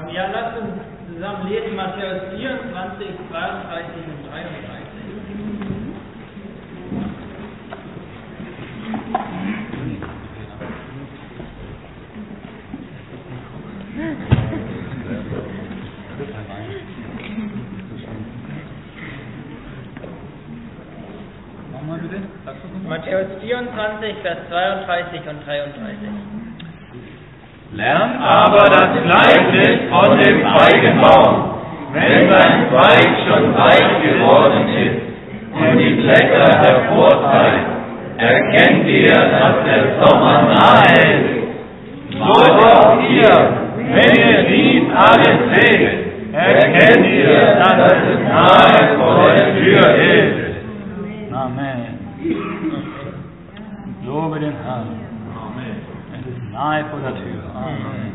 Ja, lasst uns zusammen lesen Matthäus 24, 32 und 33. Matthäus 24, Vers 32 und 33. Lernt aber das Gleichnis von dem Feigenbaum. Wenn sein Zweig schon reif geworden ist und die Blätter hervorzeigen, erkennt ihr, dass der Sommer nahe ist. So auch ihr, wenn ihr dies alles seht, erkennt ihr, dass es nahe vor der Tür ist. Amen. Lobe den Herrn. Amen. Es ist nahe vor der Tür. Amen.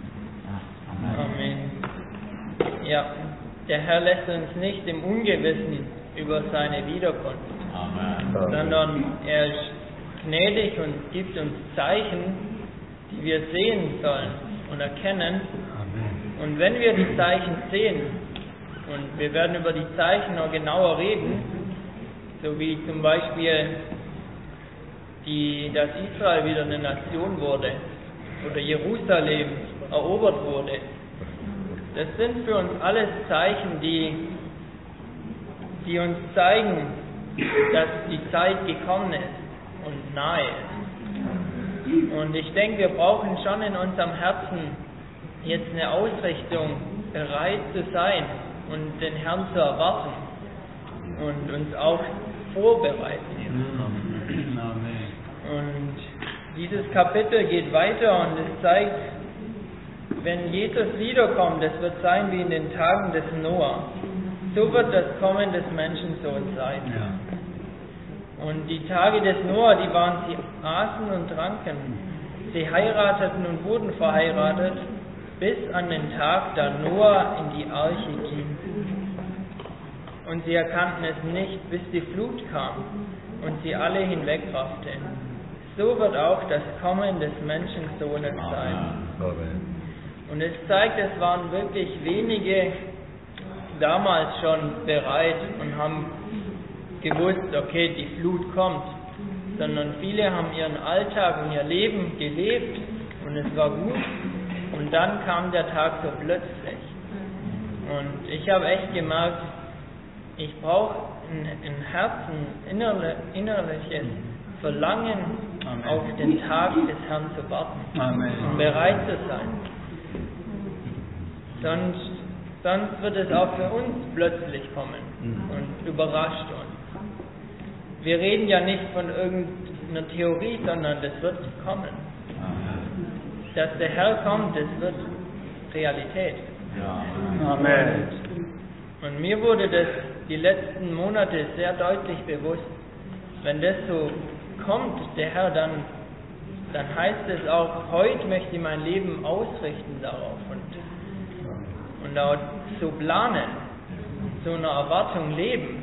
Amen. Ja, der Herr lässt uns nicht im Ungewissen über seine Wiederkunft, Amen. sondern er ist gnädig und gibt uns Zeichen, die wir sehen sollen und erkennen. Und wenn wir die Zeichen sehen, und wir werden über die Zeichen noch genauer reden, so wie zum Beispiel, dass Israel wieder eine Nation wurde oder Jerusalem erobert wurde. Das sind für uns alles Zeichen, die uns zeigen, dass die Zeit gekommen ist und nahe ist. Und ich denke, wir brauchen schon in unserem Herzen jetzt eine Ausrichtung, bereit zu sein und den Herrn zu erwarten und uns auch vorbereiten. Und dieses Kapitel geht weiter und es zeigt, wenn Jesus wiederkommt, es wird sein wie in den Tagen des Noah. So wird das Kommen des Menschensohns sein. Ja. Und die Tage des Noah, sie aßen und tranken. Sie heirateten und wurden verheiratet, bis an den Tag, da Noah in die Arche ging. Und sie erkannten es nicht, bis die Flut kam und sie alle hinwegraffte. So wird auch das Kommen des Menschensohnes sein. Und es zeigt, es waren wirklich wenige damals schon bereit und haben gewusst, okay, die Flut kommt. Sondern viele haben ihren Alltag und ihr Leben gelebt und es war gut. Und dann kam der Tag so plötzlich. Und ich habe echt gemerkt, ich brauche ein Herzen, innerliches Verlangen, Amen, auf den Tag des Herrn zu warten, Amen, und bereit zu sein. Sonst wird es auch für uns plötzlich kommen und überrascht uns. Wir reden ja nicht von irgendeiner Theorie, sondern das wird kommen. Dass der Herr kommt, das wird Realität. Amen. Und mir wurde das die letzten Monate sehr deutlich bewusst. Wenn das so kommt, der Herr, dann heißt es auch, heute möchte ich mein Leben ausrichten darauf und auch so planen, so eine Erwartung leben.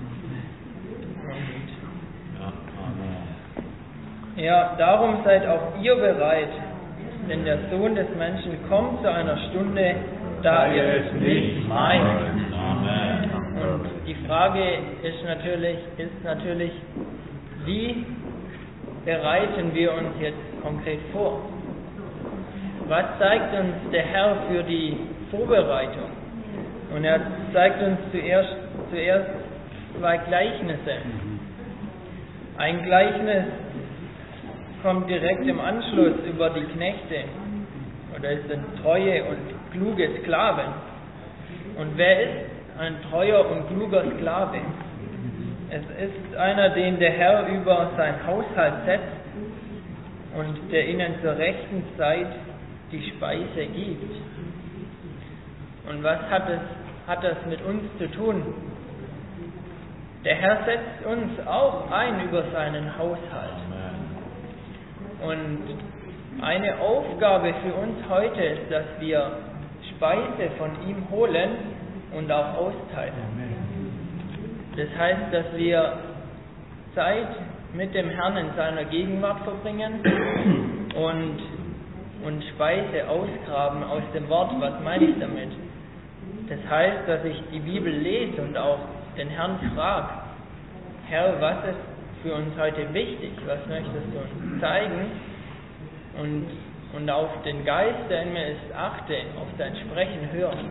Und ja, darum seid auch ihr bereit, denn der Sohn des Menschen kommt zu einer Stunde, da ihr es nicht meint. Und die Frage ist natürlich, wie bereiten wir uns jetzt konkret vor? Was zeigt uns der Herr für die Vorbereitung? Und er zeigt uns zuerst 2 Gleichnisse. Ein Gleichnis kommt direkt im Anschluss über die Knechte. Oder es sind treue und kluge Sklaven. Und wer ist ein treuer und kluger Sklave? Es ist einer, den der Herr über sein Haushalt setzt und der ihnen zur rechten Zeit die Speise gibt. Und was hat das mit uns zu tun? Der Herr setzt uns auch ein über seinen Haushalt. Und eine Aufgabe für uns heute ist, dass wir Speise von ihm holen und auch austeilen. Das heißt, dass wir Zeit mit dem Herrn in seiner Gegenwart verbringen und und Speise ausgraben aus dem Wort. Was meine ich damit? Das heißt, dass ich die Bibel lese und auch den Herrn frage, Herr, was ist für uns heute wichtig? Was möchtest du uns zeigen? Und auf den Geist, der in mir ist, achte, auf dein Sprechen hören.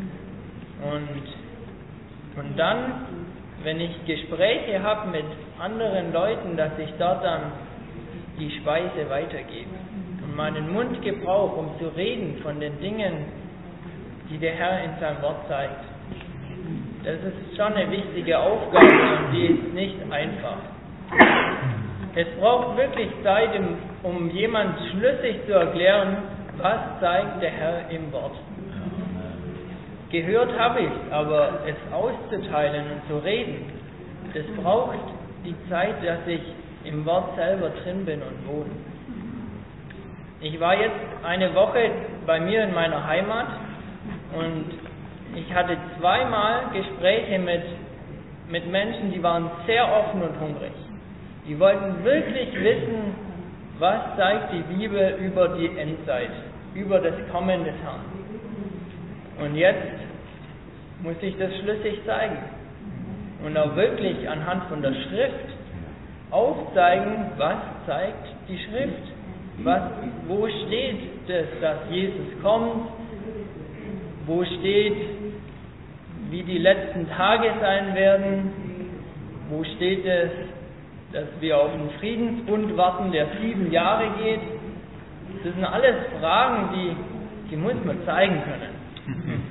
Und dann, wenn ich Gespräche habe mit anderen Leuten, dass ich dort dann die Speise weitergebe und meinen Mund gebrauche, um zu reden von den Dingen, die der Herr in seinem Wort zeigt. Das ist schon eine wichtige Aufgabe und die ist nicht einfach. Es braucht wirklich Zeit, um jemand schlüssig zu erklären, was zeigt der Herr im Wort. Gehört habe ich, aber es auszuteilen und zu reden, das braucht die Zeit, dass ich im Wort selber drin bin und wohne. Ich war jetzt eine Woche bei mir in meiner Heimat und ich hatte zweimal Gespräche mit Menschen, die waren sehr offen und hungrig. Die wollten wirklich wissen, was zeigt die Bibel über die Endzeit, über das Kommen des Herrn. Und jetzt muss ich das schlüssig zeigen und auch wirklich anhand von der Schrift aufzeigen, was zeigt die Schrift, wo steht es, dass Jesus kommt, wo steht, wie die letzten Tage sein werden, wo steht es, dass wir auf einen Friedensbund warten, der 7 Jahre geht. Das sind alles Fragen, die muss man zeigen können.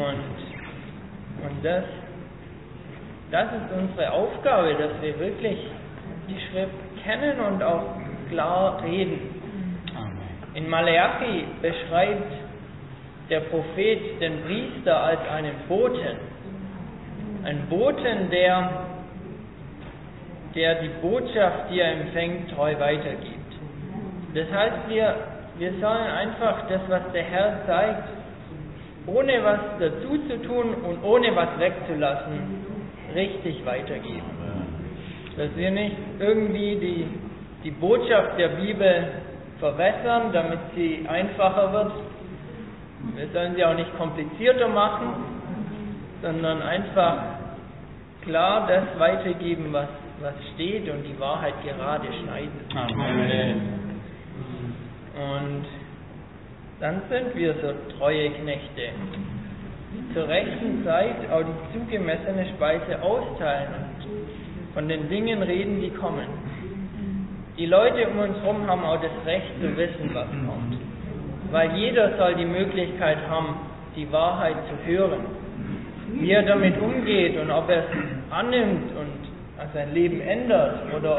Und das ist unsere Aufgabe, dass wir wirklich die Schrift kennen und auch klar reden. In Maleachi beschreibt der Prophet den Priester als einen Boten. Ein Boten, der die Botschaft, die er empfängt, treu weitergibt. Das heißt, wir sollen einfach das, was der Herr zeigt, ohne was dazu zu tun und ohne was wegzulassen, richtig weitergeben. Dass wir nicht irgendwie die Botschaft der Bibel verwässern, damit sie einfacher wird. Wir sollen sie auch nicht komplizierter machen, sondern einfach klar das weitergeben, was steht und die Wahrheit gerade schneiden. Amen. Und dann sind wir so treue Knechte, die zur rechten Zeit auch die zugemessene Speise austeilen und von den Dingen reden, die kommen. Die Leute um uns herum haben auch das Recht zu wissen, was kommt. Weil jeder soll die Möglichkeit haben, die Wahrheit zu hören. Wie er damit umgeht und ob er es annimmt und sein Leben ändert oder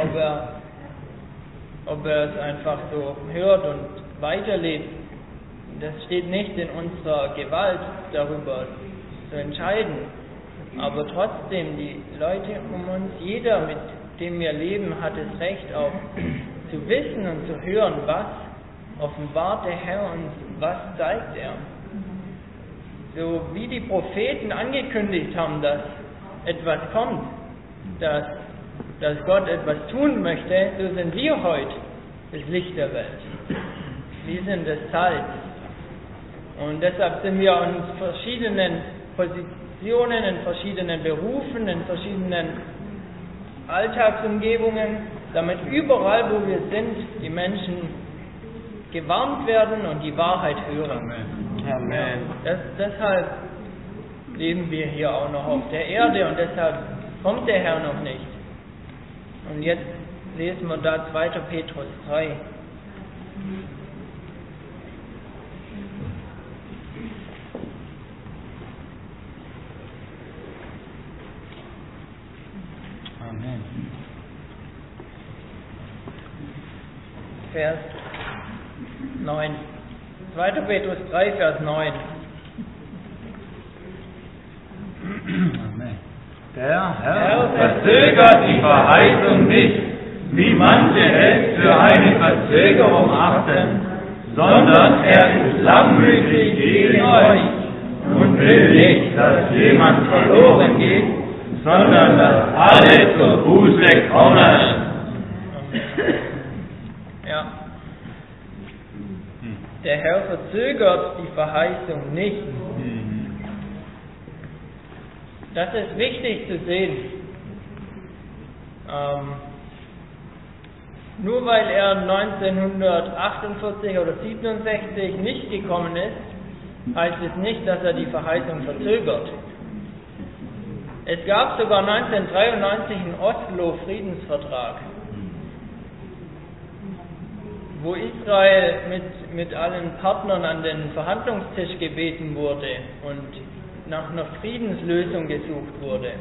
ob er es einfach so hört und weiterlebt. Das steht nicht in unserer Gewalt, darüber zu entscheiden. Aber trotzdem, die Leute um uns, jeder, mit dem wir leben, hat das Recht auch zu wissen und zu hören, was offenbart der Herr und was zeigt er. So wie die Propheten angekündigt haben, dass etwas kommt, dass Gott etwas tun möchte, so sind wir heute das Licht der Welt. Wir sind das Salz. Und deshalb sind wir in verschiedenen Positionen, in verschiedenen Berufen, in verschiedenen Alltagsumgebungen, damit überall, wo wir sind, die Menschen gewarnt werden und die Wahrheit hören. Amen. Deshalb leben wir hier auch noch auf der Erde und deshalb kommt der Herr noch nicht. Und jetzt lesen wir da 2. Petrus 3. Amen. Vers 9. 2. Petrus 3, Vers 9. Amen. Der Herr verzögert die Verheißung nicht, wie manche es für eine Verzögerung achten, sondern er ist langmütig gegen euch und will nicht, dass jemand verloren geht, sondern dass alle zur Buße kommen. Ja. Der Herr verzögert die Verheißung nicht. Das ist wichtig zu sehen. Nur weil er 1948 oder 67 nicht gekommen ist, heißt es nicht, dass er die Verheißung verzögert. Es gab sogar 1993 einen Oslo-Friedensvertrag, wo Israel mit allen Partnern an den Verhandlungstisch gebeten wurde und nach einer Friedenslösung gesucht wurde.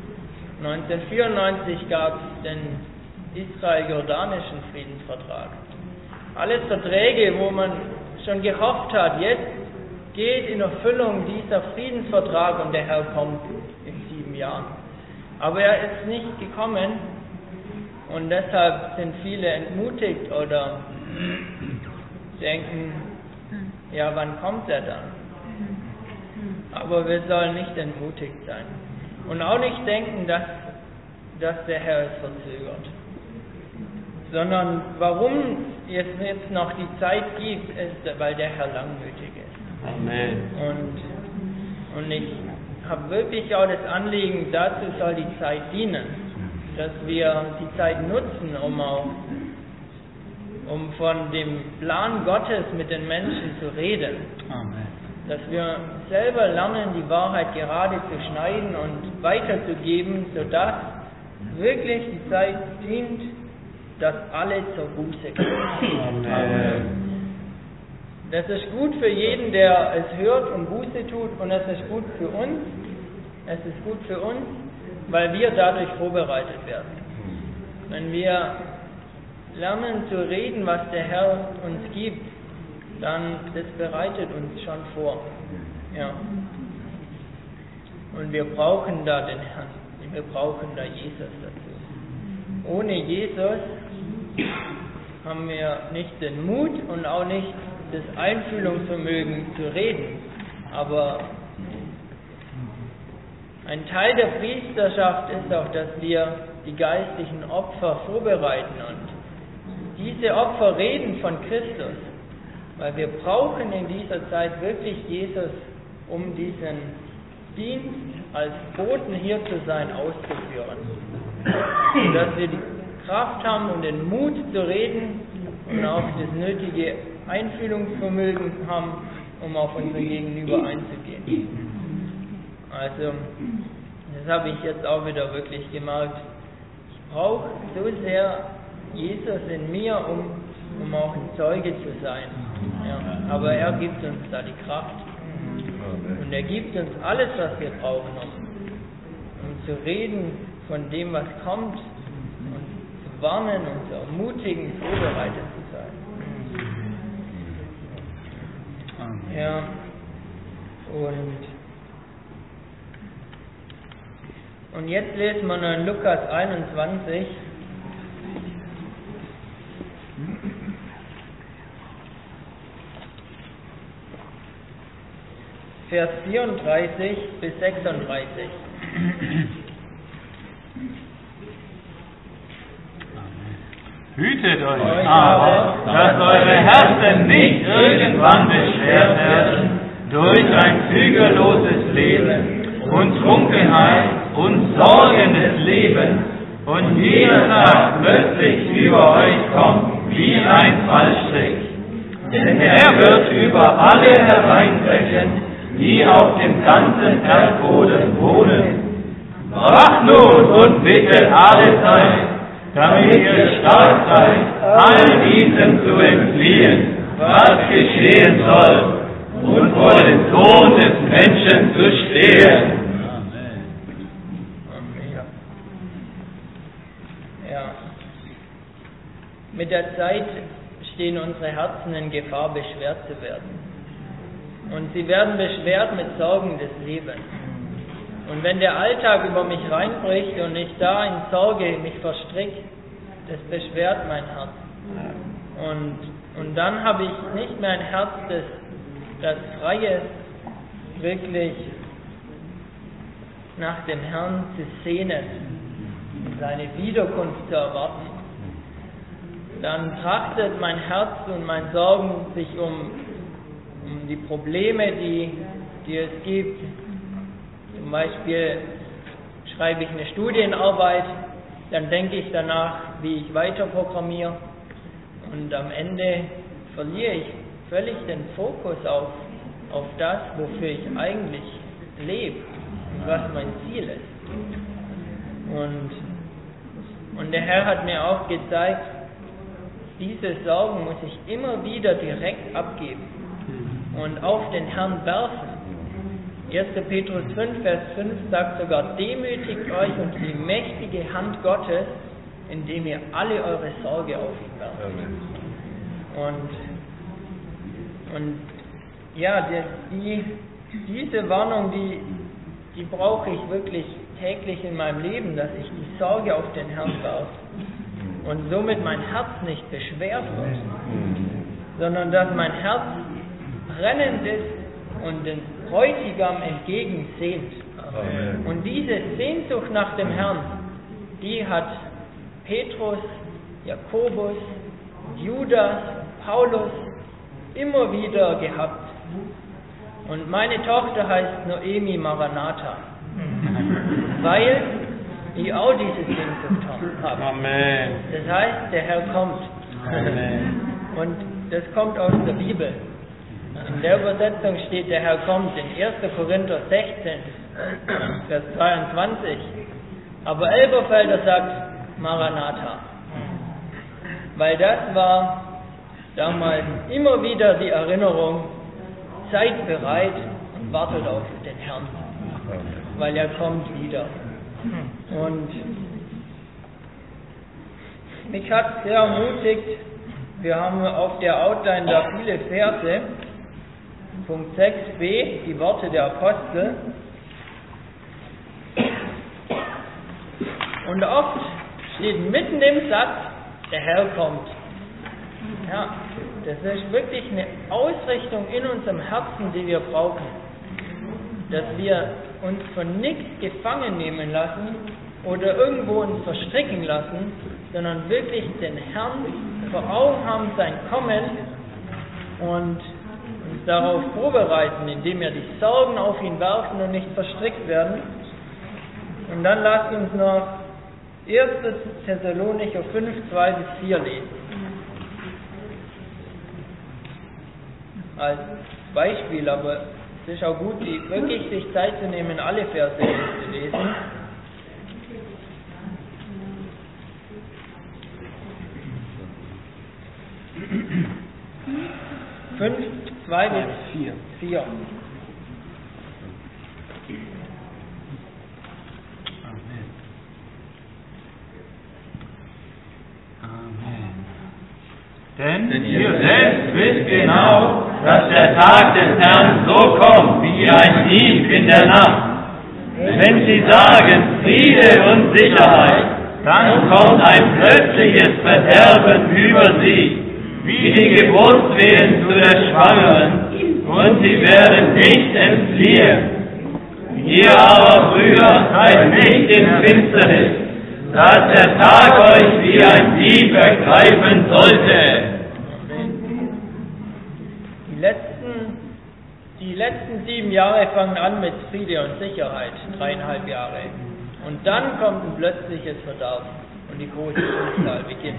1994 gab es den israel-jordanischen Friedensvertrag. Alles Verträge, wo man schon gehofft hat, jetzt geht in Erfüllung dieser Friedensvertrag und der Herr kommt in 7 Jahren. Aber er ist nicht gekommen und deshalb sind viele entmutigt oder denken, ja, wann kommt er dann? Aber wir sollen nicht entmutigt sein und auch nicht denken, dass der Herr es verzögert, sondern warum es jetzt noch die Zeit gibt, ist, weil der Herr langmütig ist. Amen. Und ich habe wirklich auch das Anliegen, dazu soll die Zeit dienen, dass wir die Zeit nutzen, um von dem Plan Gottes mit den Menschen zu reden. Amen. Dass wir selber lernen, die Wahrheit gerade zu schneiden und weiterzugeben, sodass wirklich die Zeit dient, dass alle zur Buße kommen. Amen. Das ist gut für jeden, der es hört und Buße tut, und es ist gut für uns. Es ist gut für uns, weil wir dadurch vorbereitet werden. Wenn wir lernen zu reden, was der Herr uns gibt, dann das bereitet uns schon vor. Ja. Und wir brauchen da den Herrn. Wir brauchen da Jesus dazu. Ohne Jesus haben wir nicht den Mut und auch nicht das Einfühlungsvermögen zu reden. Aber ein Teil der Priesterschaft ist auch, dass wir die geistlichen Opfer vorbereiten. Und diese Opfer reden von Christus. Weil wir brauchen in dieser Zeit wirklich Jesus, um diesen Dienst als Boten hier zu sein, auszuführen. Dass wir die Kraft haben und den Mut zu reden und auch das nötige Einfühlungsvermögen haben, um auf unser Gegenüber einzugehen. Also, das habe ich jetzt auch wieder wirklich gemerkt. Ich brauche so sehr Jesus in mir, um auch ein Zeuge zu sein. Ja, aber er gibt uns da die Kraft. Und er gibt uns alles, was wir brauchen, um zu reden von dem, was kommt, und zu warnen und zu ermutigen, vorbereitet zu sein. Ja, und jetzt lesen wir noch in Lukas 21. Vers 34 bis 36. Hütet euch aber, dass eure Herzen nicht irgendwann beschwert werden durch ein zügelloses Leben und Trunkenheit und sorgendes Leben und jeder Tag plötzlich über euch kommt wie ein Fallstrick. Denn er wird über alle hereinbrechen, die auf dem ganzen Erdboden wohnen. Wacht nun und bittet alle Zeit, damit ihr stark seid, all diesem zu entfliehen, was geschehen soll, und vor dem Sohn des Menschen zu stehen. Ja. Mit der Zeit stehen unsere Herzen in Gefahr, beschwert zu werden. Und sie werden beschwert mit Sorgen des Lebens. Und wenn der Alltag über mich reinbricht und ich da in Sorge mich verstricke, das beschwert mein Herz. Und dann habe ich nicht mehr ein Herz, das frei ist, wirklich nach dem Herrn zu sehnen und seine Wiederkunft zu erwarten. Dann trachtet mein Herz und mein Sorgen sich um um die Probleme, die es gibt. Zum Beispiel schreibe ich eine Studienarbeit, dann denke ich danach, wie ich weiter programmiere, und am Ende verliere ich völlig den Fokus auf das, wofür ich eigentlich lebe und was mein Ziel ist. Und der Herr hat mir auch gezeigt, diese Sorgen muss ich immer wieder direkt abgeben und auf den Herrn werfen. 1. Petrus 5, Vers 5 sagt sogar: Demütigt euch unter die mächtige Hand Gottes, indem ihr alle eure Sorge auf ihn werft. Und ja, diese Warnung, die brauche ich wirklich täglich in meinem Leben, dass ich die Sorge auf den Herrn werfe und somit mein Herz nicht beschwert wird, sondern dass mein Herz brennend ist und den Bräutigam entgegensehnt. Und diese Sehnsucht nach dem Herrn, die hat Petrus, Jakobus, Judas, Paulus immer wieder gehabt. Und meine Tochter heißt Noemi Maranatha, weil die auch diese Sehnsucht haben. Amen. Das heißt, der Herr kommt. Amen. Und das kommt aus der Bibel. In der Übersetzung steht, der Herr kommt in 1. Korinther 16, Vers 22. Aber Elberfelder sagt Maranatha. Weil das war damals immer wieder die Erinnerung: seid bereit und wartet auf den Herrn, weil er kommt wieder. Und mich hat sehr ermutigt, wir haben auf der Outline da viele Verse. Punkt 6b, die Worte der Apostel. Und oft steht mitten im Satz, der Herr kommt. Ja, das ist wirklich eine Ausrichtung in unserem Herzen, die wir brauchen. Dass wir uns von nichts gefangen nehmen lassen oder irgendwo uns verstricken lassen, sondern wirklich den Herrn vor Augen haben, sein Kommen, und uns darauf vorbereiten, indem wir die Sorgen auf ihn werfen und nicht verstrickt werden. Und dann lasst uns noch 1. Thessalonicher 5, 2 bis 4 lesen. Als Beispiel, aber es ist auch gut, wirklich sich Zeit zu nehmen, alle Verse zu lesen. Fünf, 2 bis 4. Denn ihr selbst wisst genau, dass der Tag des Herrn so kommt wie ein Dieb in der Nacht. Wenn sie sagen Friede und Sicherheit, dann kommt ein plötzliches Verderben über sie, wie die Geburtswehen zu der Schwangeren, und sie werden nicht entfliehen. Ihr aber, Brüder, seid nicht in Finsternis, dass der Tag euch wie ein Dieb ergreifen sollte. Die letzten 7 Jahre fangen an mit Friede und Sicherheit, 3,5 Jahre. Und dann kommt ein plötzliches Verderben und die große Unzahl beginnt.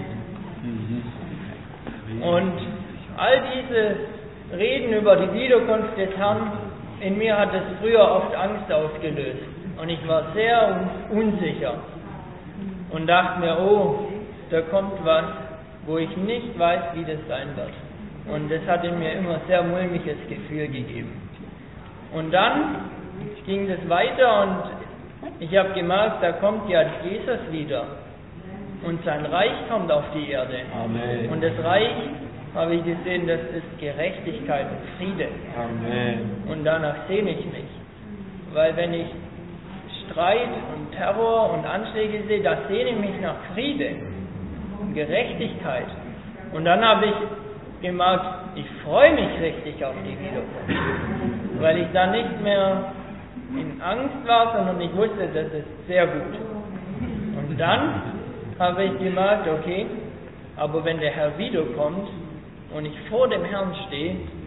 Und all diese Reden über die Wiederkunft des Herrn, in mir hat es früher oft Angst ausgelöst. Und ich war sehr unsicher und dachte mir, oh, da kommt was, wo ich nicht weiß, wie das sein wird. Und das hat in mir immer sehr mulmiges Gefühl gegeben. Und dann ging es weiter und ich habe gemerkt, da kommt ja Jesus wieder. Und sein Reich kommt auf die Erde. Amen. Und das Reich, habe ich gesehen, das ist Gerechtigkeit und Friede. Amen. Und danach sehne ich mich. Weil wenn ich Streit und Terror und Anschläge sehe, da sehne ich mich nach Friede und Gerechtigkeit. Und dann habe ich gemerkt, ich freue mich richtig auf die Wiederkunft, weil ich da nicht mehr in Angst war, sondern ich wusste, das ist sehr gut. Und dann habe ich gemerkt, okay, aber wenn der Herr wiederkommt und ich vor dem Herrn stehe,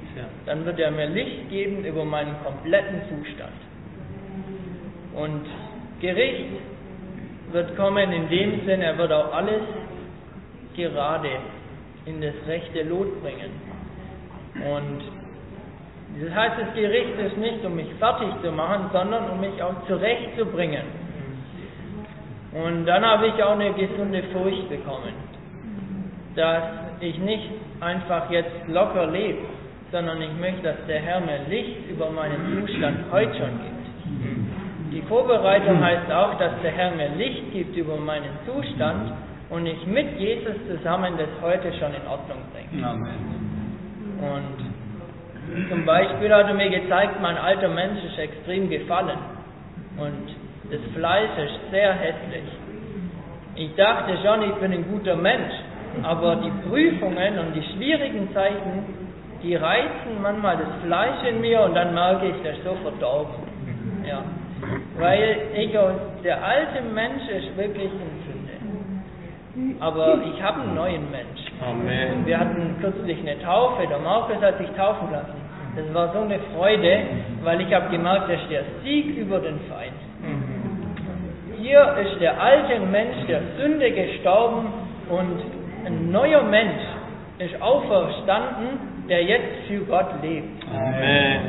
dann wird er mir Licht geben über meinen kompletten Zustand. Und Gericht wird kommen in dem Sinn, er wird auch alles gerade in das rechte Lot bringen. Und das heißt, das Gericht ist nicht, um mich fertig zu machen, sondern um mich auch zurechtzubringen. Und dann habe ich auch eine gesunde Furcht bekommen, dass ich nicht einfach jetzt locker lebe, sondern ich möchte, dass der Herr mir Licht über meinen Zustand heute schon gibt. Die Vorbereitung heißt auch, dass der Herr mir Licht gibt über meinen Zustand und ich mit Jesus zusammen das heute schon in Ordnung bringe. Amen. Und zum Beispiel hat er mir gezeigt, mein alter Mensch ist extrem gefallen und das Fleisch ist sehr hässlich. Ich dachte schon, ich bin ein guter Mensch, aber die Prüfungen und die schwierigen Zeiten, die reizen manchmal das Fleisch in mir und dann merke ich, das ist so verdorben. Ja. Weil der alte Mensch ist wirklich in Sünde. Aber ich habe einen neuen Mensch. Amen. Wir hatten kürzlich eine Taufe, der Markus hat sich taufen lassen. Das war so eine Freude, weil ich habe gemerkt, das ist der Sieg über den Feind. Hier ist der alte Mensch der Sünde gestorben und ein neuer Mensch ist auferstanden, der jetzt für Gott lebt. Amen.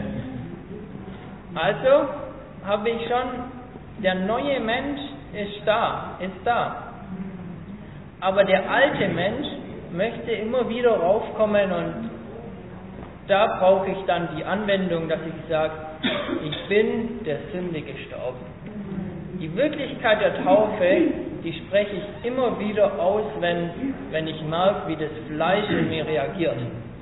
Also habe ich schon, der neue Mensch ist da. Aber der alte Mensch möchte immer wieder raufkommen und da brauche ich dann die Anwendung, dass ich sage, ich bin der Sünde gestorben. Die Wirklichkeit der Taufe, die spreche ich immer wieder aus, wenn ich merke, wie das Fleisch in mir reagiert.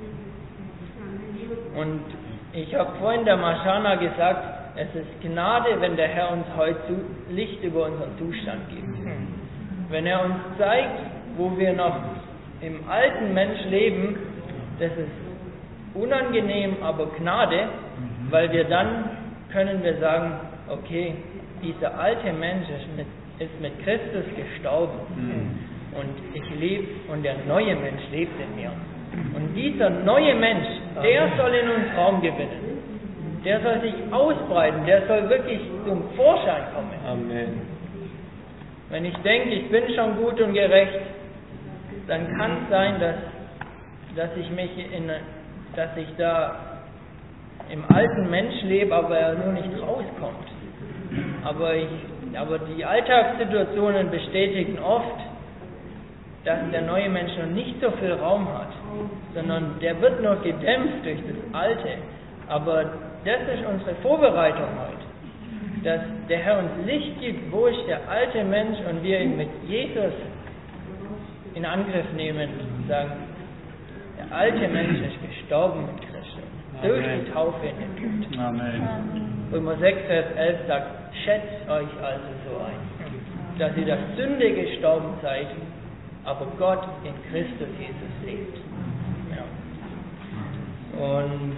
Und ich habe vorhin der Maschana gesagt, es ist Gnade, wenn der Herr uns heute Licht über unseren Zustand gibt. Wenn er uns zeigt, wo wir noch im alten Mensch leben, das ist unangenehm, aber Gnade, weil wir dann können wir sagen, okay, dieser alte Mensch ist mit Christus gestorben und ich lebe und der neue Mensch lebt in mir. Und dieser neue Mensch, der soll in uns Raum gewinnen. Der soll sich ausbreiten, der soll wirklich zum Vorschein kommen. Amen. Wenn ich denke, ich bin schon gut und gerecht, dann kann es sein, dass ich da im alten Mensch lebe, aber er nur nicht rauskommt. Aber die Alltagssituationen bestätigen oft, dass der neue Mensch noch nicht so viel Raum hat, sondern der wird noch gedämpft durch das Alte. Aber das ist unsere Vorbereitung heute, dass der Herr uns Licht gibt, wo ist der alte Mensch und wir ihn mit Jesus in Angriff nehmen und sagen, der alte Mensch ist gestorben mit Christus, durch die Taufe in den Tod. Amen. Römer 6, Vers 11 sagt, schätzt euch also so ein, dass ihr der Sünde gestorben seid, aber Gott in Christus Jesus lebt. Ja. Und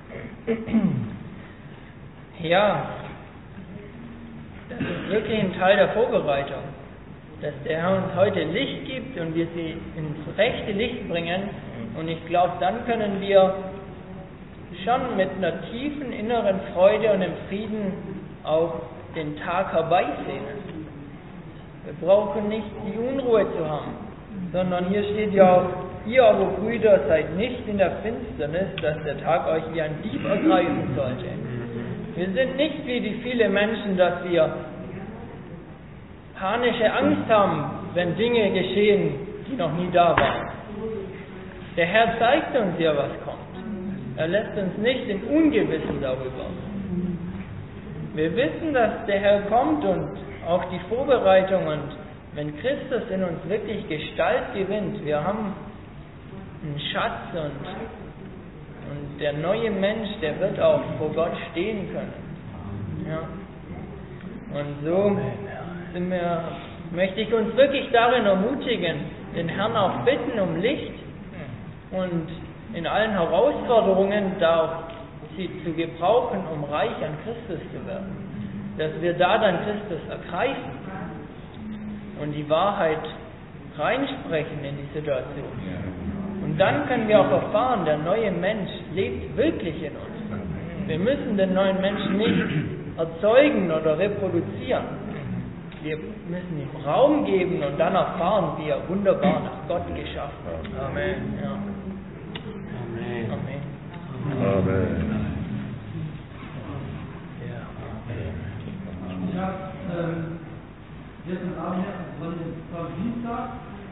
ja, das ist wirklich ein Teil der Vorbereitung, dass der Herr uns heute Licht gibt und wir sie ins rechte Licht bringen. Und ich glaube, dann können wir schon mit einer tiefen inneren Freude und im Frieden auch den Tag herbeisehnen. Wir brauchen nicht die Unruhe zu haben, sondern hier steht ja auch, ihr aber Brüder seid nicht in der Finsternis, dass der Tag euch wie ein Dieb ergreifen sollte. Wir sind nicht wie die viele Menschen, dass wir panische Angst haben, wenn Dinge geschehen, die noch nie da waren. Der Herr zeigt uns ja, was kommt. Er lässt uns nicht im Ungewissen darüber. Wir wissen, dass der Herr kommt und auch die Vorbereitung und wenn Christus in uns wirklich Gestalt gewinnt, wir haben einen Schatz und der neue Mensch, der wird auch vor Gott stehen können. Ja. Und so möchte ich uns wirklich darin ermutigen, den Herrn auch bitten um Licht und in allen Herausforderungen da auch sie zu gebrauchen, um reich an Christus zu werden. Dass wir da dann Christus ergreifen und die Wahrheit reinsprechen in die Situation. Und dann können wir auch erfahren, der neue Mensch lebt wirklich in uns. Wir müssen den neuen Menschen nicht erzeugen oder reproduzieren. Wir müssen ihm Raum geben und dann erfahren, wie er wunderbar nach Gott geschaffen hat. Amen. Ja. Amen. Amen. Amen. Ich habe gestern Abend, war Dienstag,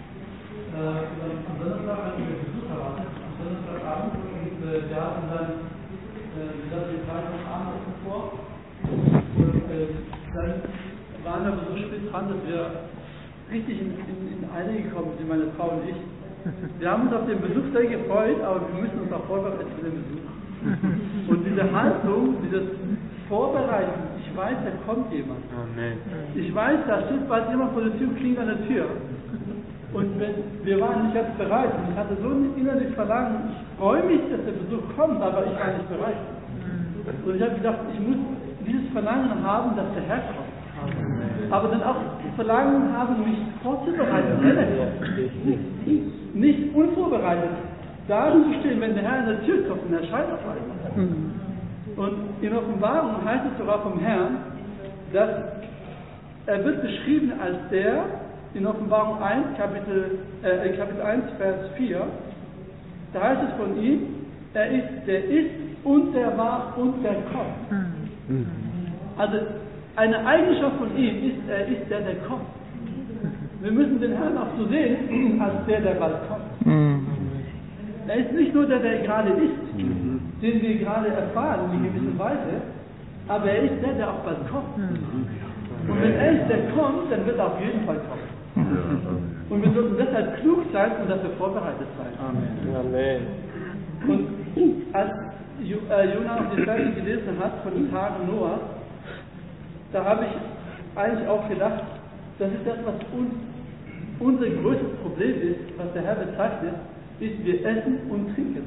am Donnerstag hatten wir Besuch erwartet, am Donnerstagabend, und wir hatten dann, wir saßen den Freitagabend vor, und dann waren wir aber so spät dran, dass wir richtig in Eile gekommen sind, meine Frau und ich. Wir haben uns auf den Besuch sehr gefreut, aber wir müssen uns auch vorbereiten für den Besuch. Und diese Haltung, dieses Vorbereiten, ich weiß, da kommt jemand. Amen. Ich weiß, da steht bald jemand vor der Tür und klingelt an der Tür. Und wir waren nicht ganz bereit. Und ich hatte so ein innerliches Verlangen, ich freue mich, dass der Besuch kommt, aber ich war nicht bereit. Und ich habe gedacht, ich muss dieses Verlangen haben, dass der Herr kommt. Aber dann auch Verlangen haben, mich vorzubereiten, wenn er kommt. Nicht unvorbereitet da zu stehen, wenn der Herr an der Tür kommt und erscheint auf einmal. Und in Offenbarung heißt es sogar vom Herrn, dass er wird beschrieben als der, in Offenbarung 1, Kapitel 1, Vers 4, da heißt es von ihm, er ist, der ist und der war und der kommt. Also eine Eigenschaft von ihm ist, er ist der, der kommt. Wir müssen den Herrn auch so sehen, als der, der bald kommt. Er ist nicht nur der, der gerade ist, den wir gerade erfahren in gewisser Weise, aber er ist der, der auch bald kommt. Und wenn er ist, der kommt, dann wird er auf jeden Fall kommen. Und wir sollten deshalb klug sein und dafür vorbereitet sein. Amen. Und als Jonah auf die Seite gelesen hat von den Tagen Noah, da habe ich eigentlich auch gedacht, das ist das, was unser größtes Problem ist, was der Herr bezeichnet, ist, wir essen und trinken.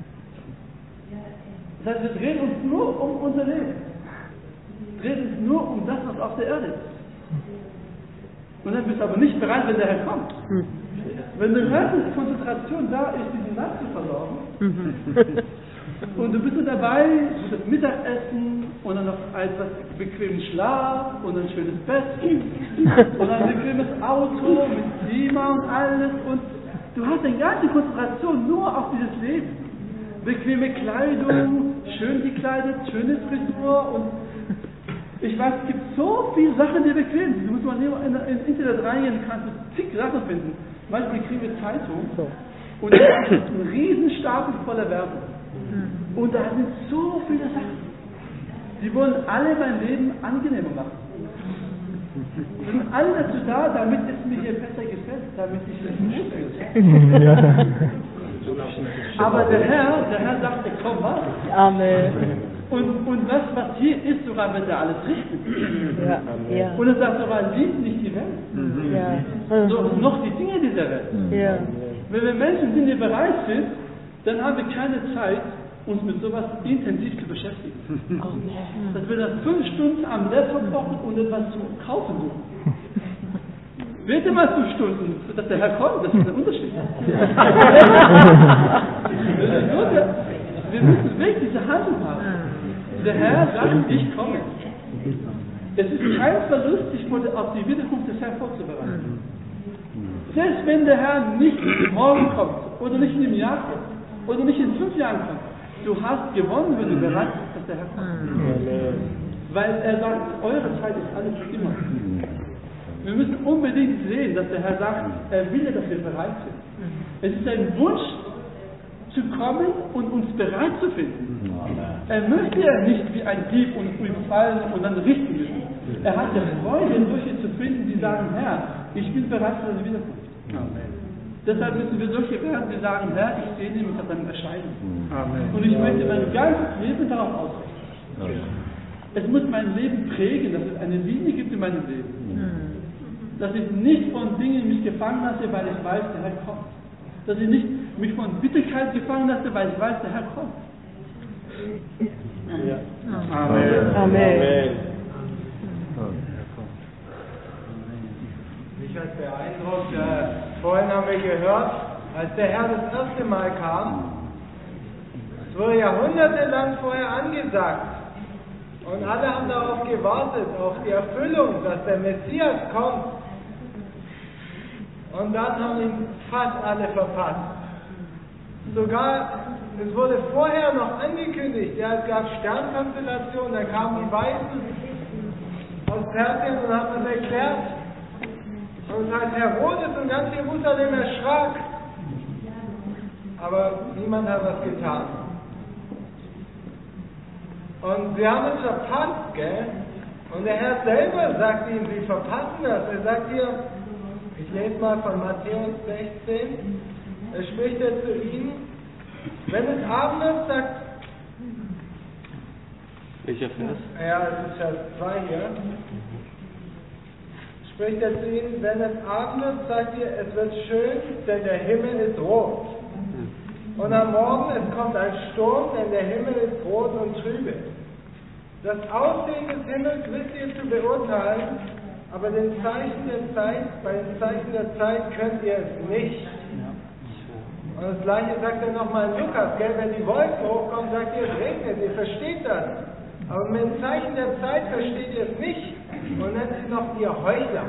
Das heißt, wir drehen uns nur um unser Leben. Wir drehen uns nur um das, was auf der Erde ist. Und dann bist du aber nicht bereit, wenn der Herr kommt. Wenn eine ganze Konzentration da ist, diese Nacht zu versorgen, und du bist so dabei, das Mittagessen und dann noch etwas bequemen Schlaf und ein schönes Bett und ein bequemes Auto mit Klima und alles, und du hast eine ganze Konzentration nur auf dieses Leben. Bequeme Kleidung, schön gekleidet, schöne Frisur, und ich weiß, es gibt so viele Sachen, die bequem sind. Du musst mal ins Internet reingehen, kannst du zig Sachen finden. Manchmal kriegen wir Zeitung und da ist ein Riesenstapel voller Werbung. Und da sind so viele Sachen. Die wollen alle mein Leben angenehmer machen. Die sind alle dazu da, damit es mir hier besser gefällt, damit ich mich wohlfühle. Aber der Herr sagt, komm was. Amen. Und das, was hier ist, sogar wird er alles richten. Ja. Ja. Und er sagt sogar, liebt nicht die Welt. Ja. So, noch die Dinge dieser Welt. Ja. Wenn wir Menschen sind, die bereit sind, dann haben wir keine Zeit, uns mit sowas intensiv zu beschäftigen. Dass wir dann 5 Stunden am Laptop brauchen und etwas zu kaufen suchen. Bete mal 5 Stunden, dass der Herr kommt, das ist ein Unterschied. Wir müssen wirklich diese Haltung haben. Der Herr sagt, ich komme. Es ist kein Verlust, sich auf die Wiederkunft des Herrn vorzubereiten. Selbst wenn der Herr nicht morgen kommt, oder nicht in einem Jahr kommt, oder nicht in 5 Jahren kommt, du hast gewonnen, wenn du bereit bist, dass der Herr kommt. Weil er sagt, eure Zeit ist alles für immer. Wir müssen unbedingt sehen, dass der Herr sagt, er will, dass wir bereit sind. Es ist ein Wunsch, zu kommen und uns bereit zu finden. Er möchte ja nicht wie ein Dieb uns überfallen und dann richten müssen. Er hat ja Freude, solche zu finden, die sagen, Herr, ich bin bereit für deine Wiederkunft. Deshalb müssen wir solche werden, die sagen, Herr, ich sehne mich auf dein Erscheinen. Und ich möchte mein ganzes Leben darauf ausrichten. Es muss mein Leben prägen, dass es eine Linie gibt in meinem Leben. Dass ich nicht von Dingen mich gefangen lasse, weil ich weiß, der Herr kommt. Dass ich nicht mich von Bitterkeit gefangen lasse, weil ich weiß, der Herr kommt. Ja. Amen. Amen. Mich hat beeindruckt, vorhin haben wir gehört, als der Herr das erste Mal kam. Es wurde jahrhundertelang vorher angesagt. Und alle haben darauf gewartet, auf die Erfüllung, dass der Messias kommt. Und dann haben ihn fast alle verpasst. Sogar, es wurde vorher noch angekündigt, ja, es gab Sternkonstellationen, da kamen die Weisen aus Persien und haben das erklärt. Und als Herodes und ganz Jerusalem erschrak, aber niemand hat was getan. Und sie haben es verpasst, gell? Und der Herr selber sagt ihnen, sie verpassen das. Er sagt hier, ich lese mal von Matthäus 16, er spricht jetzt zu ihnen, wenn es Abend ist, sagt... Welcher Vers? Ja, es ist Vers 2 hier. Spricht er zu ihnen, wenn es Abend ist, sagt ihr, es wird schön, denn der Himmel ist rot. Und am Morgen, es kommt ein Sturm, denn der Himmel ist rot und trübe. Das Aussehen des Himmels wisst ihr zu beurteilen, aber bei den Zeichen der Zeit könnt ihr es nicht. Und das Gleiche sagt er nochmal in Lukas, gell? Wenn die Wolken hochkommen, sagt ihr, es regnet, ihr versteht das. Aber mit den Zeichen der Zeit versteht ihr es nicht und nennt sie noch ihr Heuchler.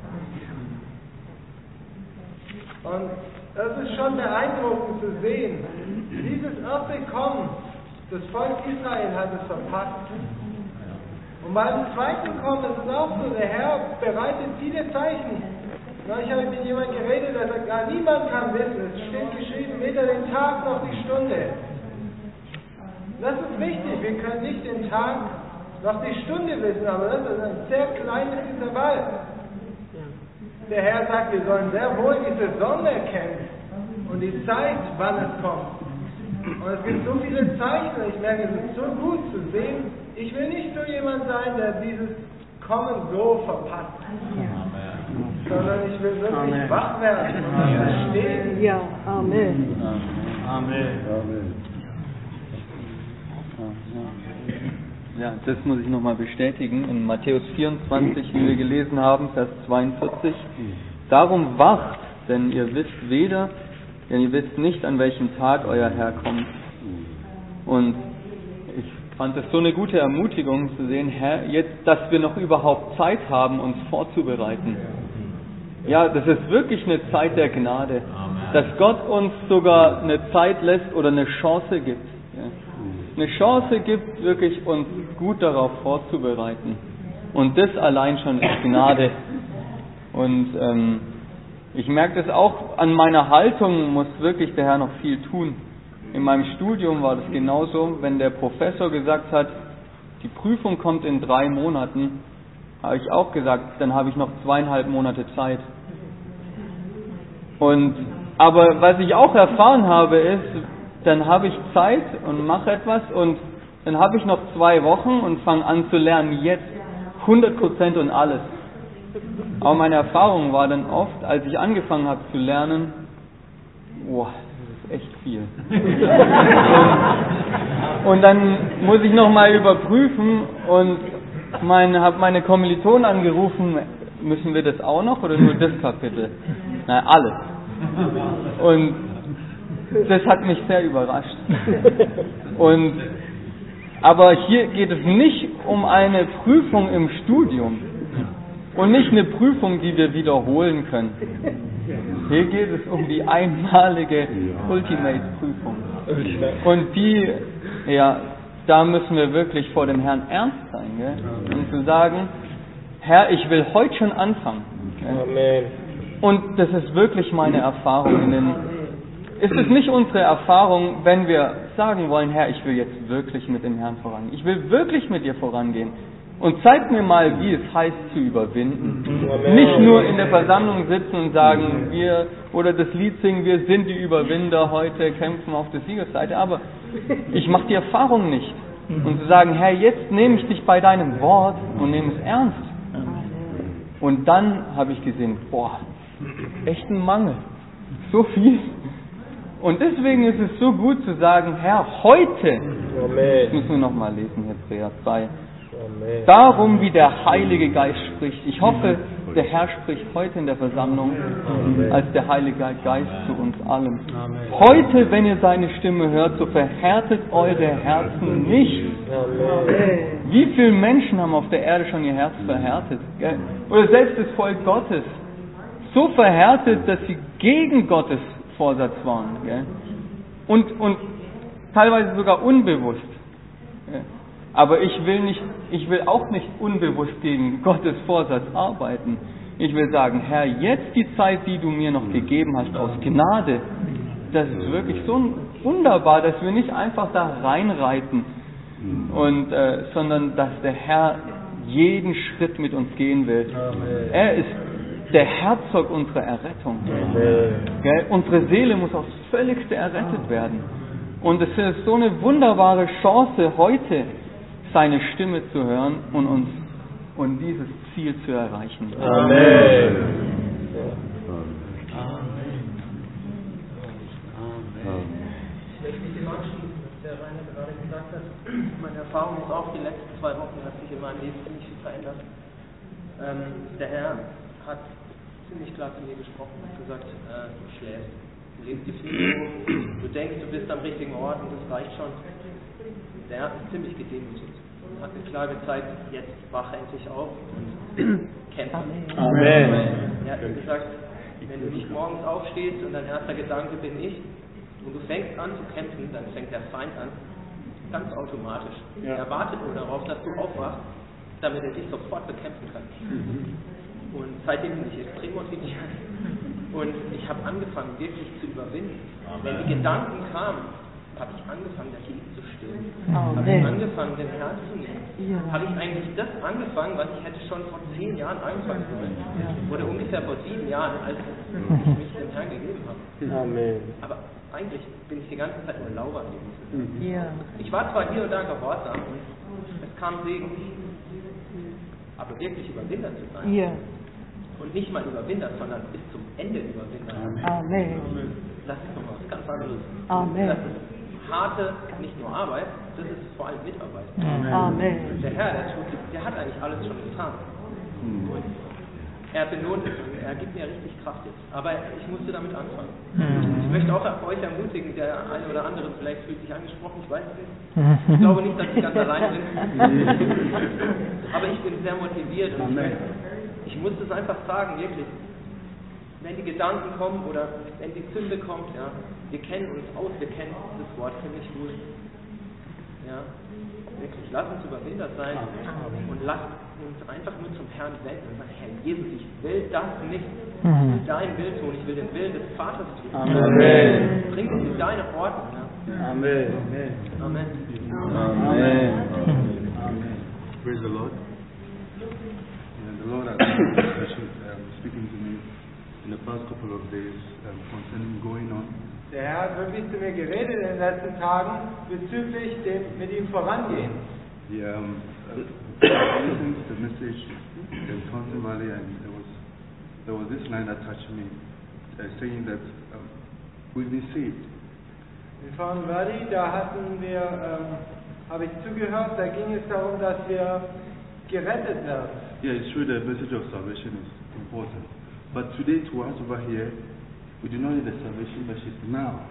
Und das ist schon beeindruckend zu sehen. Dieses erste Kommen, das Volk Israel hat es verpasst. Und beim zweiten Kommen ist es auch so, der Herr bereitet viele Zeichen. Ich habe mit jemandem geredet, der sagt, ja, niemand kann wissen, es steht geschrieben, weder den Tag noch die Stunde. Das ist wichtig, wir können nicht den Tag noch die Stunde wissen, aber das ist ein sehr kleines Intervall. Der Herr sagt, wir sollen sehr wohl diese Sonne erkennen und die Zeit, wann es kommt. Und es gibt so viele Zeichen, ich merke, es ist so gut zu sehen. Ich will nicht so jemand sein, der dieses Kommen so verpasst. Sondern ich will wirklich wach werden und das verstehen. Ja, Amen. Amen. Ja, das muss ich nochmal bestätigen. In Matthäus 24, wie wir gelesen haben, Vers 42. Darum wacht, denn ihr wisst nicht, an welchem Tag euer Herr kommt. Und ich fand es so eine gute Ermutigung zu sehen, Herr, jetzt, dass wir noch überhaupt Zeit haben, uns vorzubereiten. Ja, das ist wirklich eine Zeit der Gnade, dass Gott uns sogar eine Zeit lässt oder eine Chance gibt. Ja. Eine Chance gibt, wirklich uns gut darauf vorzubereiten. Und das allein schon ist Gnade. Und ich merke das auch an meiner Haltung, muss wirklich der Herr noch viel tun. In meinem Studium war das genauso, wenn der Professor gesagt hat, die Prüfung kommt in 3 Monaten, habe ich auch gesagt, dann habe ich noch 2,5 Monate Zeit. Aber was ich auch erfahren habe ist, dann habe ich Zeit und mache etwas und dann habe ich noch 2 Wochen und fange an zu lernen, jetzt 100% und alles. Aber meine Erfahrung war dann oft, als ich angefangen habe zu lernen, das ist echt viel. Und dann muss ich nochmal überprüfen und habe meine Kommilitonen angerufen, müssen wir das auch noch oder nur das Kapitel? Nein, alles. Und das hat mich sehr überrascht. Aber hier geht es nicht um eine Prüfung im Studium und nicht eine Prüfung, die wir wiederholen können. Hier geht es um die einmalige Ultimate-Prüfung. Und da müssen wir wirklich vor dem Herrn ernst sein, gell? Und zu sagen, Herr, ich will heute schon anfangen. Amen. Und das ist wirklich meine Erfahrung. Es ist nicht unsere Erfahrung, wenn wir sagen wollen, Herr, ich will jetzt wirklich mit dem Herrn vorangehen. Ich will wirklich mit dir vorangehen. Und zeig mir mal, wie es heißt zu überwinden. Amen. Nicht nur in der Versammlung sitzen und sagen, oder das Lied singen, wir sind die Überwinder, heute kämpfen auf der Siegesseite. Aber ich mache die Erfahrung nicht. Und zu sagen, Herr, jetzt nehme ich dich bei deinem Wort und nehme es ernst. Und dann habe ich gesehen, echt ein Mangel. So viel. Und deswegen ist es so gut zu sagen, Herr, heute, das müssen wir nochmal lesen, Hebräer 2, darum, wie der Heilige Geist spricht. Ich hoffe, der Herr spricht heute in der Versammlung als der Heilige Geist zu uns allen. Heute, wenn ihr seine Stimme hört, so verhärtet eure Herzen nicht. Wie viele Menschen haben auf der Erde schon ihr Herz verhärtet? Gell? Oder selbst das Volk Gottes. So verhärtet, dass sie gegen Gottes Vorsatz waren. Gell? Und teilweise sogar unbewusst. Gell? Aber ich will auch nicht unbewusst gegen Gottes Vorsatz arbeiten. Ich will sagen, Herr, jetzt die Zeit, die du mir noch gegeben hast, aus Gnade, das ist wirklich so wunderbar, dass wir nicht einfach da reinreiten, sondern dass der Herr jeden Schritt mit uns gehen will. Er ist der Herzog unserer Errettung. Gell? Unsere Seele muss aufs Völligste errettet werden. Und es ist so eine wunderbare Chance, heute seine Stimme zu hören und dieses Ziel zu erreichen. Amen. Ich möchte mich dem anschließen, was der Rainer gerade gesagt hat. Meine Erfahrung ist auch, die letzten 2 Wochen hat sich in meinem Leben ziemlich viel verändert. Der Herr hat ziemlich klar zu mir gesprochen und gesagt, du schläfst, du lebst die Führung, du denkst, du bist am richtigen Ort und das reicht schon. Der hat mich ziemlich gedemütigt und hat mir klar gezeigt, jetzt wach endlich auf und kämpfe. Amen. Er hat mir gesagt, wenn du nicht morgens aufstehst und dein erster Gedanke bin ich, und du fängst an zu kämpfen, dann fängt der Feind an, ganz automatisch. Er wartet nur darauf, dass du aufwachst, damit er dich sofort bekämpfen kann. Und seitdem bin ich extrem motiviert. Und ich habe angefangen, wirklich zu überwinden. Wenn die Gedanken kamen, habe ich angefangen, dagegen zu stillen. Habe ich angefangen, den Herrn zu nehmen. Habe ich eigentlich das angefangen, was ich hätte schon vor 10 Jahren anfangen sollen. Oder ungefähr vor 7 Jahren, als ich mich dem Herrn gegeben habe. Amen. Aber eigentlich bin ich die ganze Zeit nur lauwarm gewesen. Ich war zwar hier und da gehorsam und es kam Segen, aber wirklich Überwinder zu sein. Und nicht mal Überwinder, sondern bis zum Ende Überwinder. Amen. Das ist nochmal was ganz anderes. Amen. Das ist harte, nicht nur Arbeit, das ist vor allem Mitarbeit. Amen. Der Herr, der hat eigentlich alles schon getan. Und er belohnt es und er gibt mir richtig Kraft jetzt. Aber ich musste damit anfangen. Ich möchte auch euch ermutigen, der eine oder andere vielleicht fühlt sich angesprochen, ich weiß es nicht. Ich glaube nicht, dass ich ganz alleine bin. Aber ich bin sehr motiviert und ich muss das einfach sagen, wirklich. Wenn die Gedanken kommen oder wenn die Sünde kommt, ja, wir kennen uns aus, wir kennen das Wort ziemlich gut. Ja, wirklich, lass uns Überwinder sein und lass uns einfach nur zum Herrn wenden und sagen, Herr Jesus, ich will das nicht deinen Willen tun, ich will den Willen des Vaters tun. Amen. Bring uns in deine Ordnung. Ja. Amen. Amen. Amen. Praise the Lord. And the Lord has been speaking to me in the past couple of days concerning going on. Der Herr hat wirklich zu mir geredet in den letzten Tagen bezüglich dem mit ihm vorangehen. Yeah, I listened to the message in Thompson Valley, and there was this line that touched me, saying that we've been saved. In Fountain Valley, da habe ich zugehört, da ging es darum, dass wir gerettet werden. Yeah, it's true the message of salvation is important. But today to us over here, we do not need the salvation message now.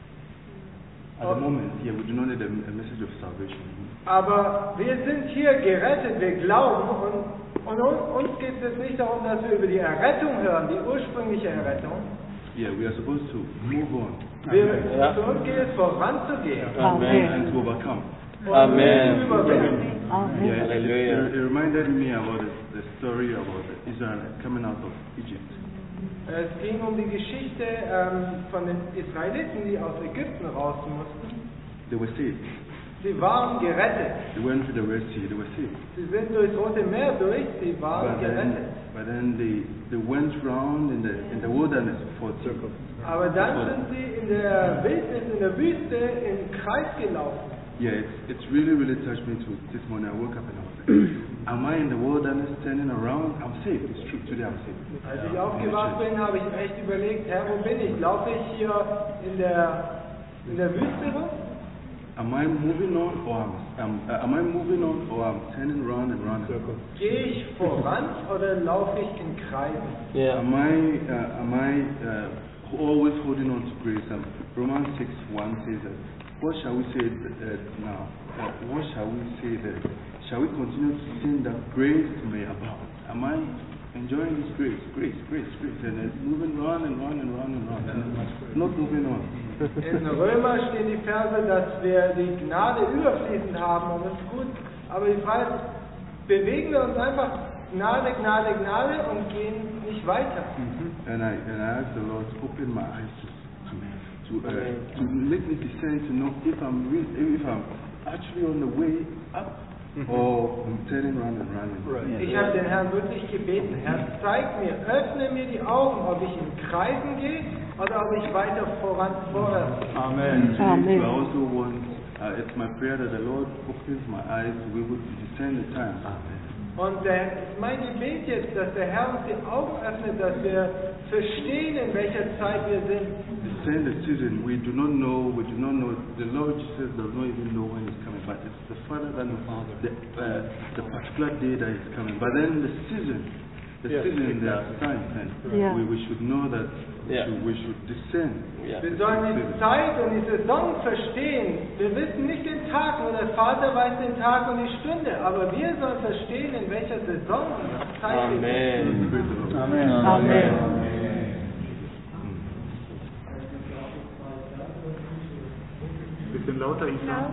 At the moment, we do not need a message of salvation. Aber wir sind hier gerettet, wir glauben und uns geht es nicht darum, dass wir über die Errettung hören, die ursprüngliche Errettung. Yeah, we are supposed to move on. Für uns geht es voranzugehen. Amen. And to overcome. Amen. Zu überwinden. Amen. Yeah, Hallelujah. it reminded me about the story about Israel coming out of Egypt. Es ging um die Geschichte von den Israeliten, die aus Ägypten raus mussten. They were saved. Sie waren gerettet. They went through the Red Sea. They were saved. Sie sind durchs Rote Meer durch, sie waren gerettet. But then they went round in the wilderness for circles. Aber dann sind sie in der Wildnis, in der Wüste im Kreis gelaufen. Yeah, it's really touched me this morning. I woke up and I was like, am I in the wilderness turning around? I'm saved. It's true. Today I'm saved. Als ich aufgewacht bin, habe ich echt überlegt, Herr, wo bin ich? Laufe ich hier in der Wüste rum? am I moving on or I'm turning around and round? Gehe ich voran oder laufe ich in Kreisen? Yeah. Am I always holding on to grace? Romans 6:1 says that. What shall we say now? What shall we say then? Shall we continue to sin that grace may abound? Am I enjoying this grace, and it's moving round and round and round and round, and not moving on? In Römer stehen die Verse, dass wir die Gnade überfließend haben und das ist gut. Aber die Frage ist, bewegen wir uns einfach Gnade und gehen nicht weiter. And I ask the Lord to open my eyes to make me discern to know if I'm actually on the way up or I'm turning round and round. Ich habe den Herrn wirklich gebeten, Herr, öffne mir die Augen, ob ich in Kreisen gehe oder ob ich weiter vorwärts gehe. Amen. Amen. I also want, it's my prayer that the Lord opens my eyes to be able to discern the time. Und mein Gebet jetzt, dass der Herr uns die Augen öffnet, dass wir verstehen, in welcher Zeit wir sind. Discern the season. We do not know. The Lord Jesus does not even know when He's coming, but it's the Father that knows the particular day that He's coming. But then the season, there are signs, and we should know that we should discern. Wir sollen die Zeit und die Saison verstehen. Wir wissen nicht den Tag, nur der Vater weiß den Tag und die Stunde, aber wir sollen verstehen, in welcher Saison und Zeit wir sind. Amen. Amen. Bisschen lauter, ich sage.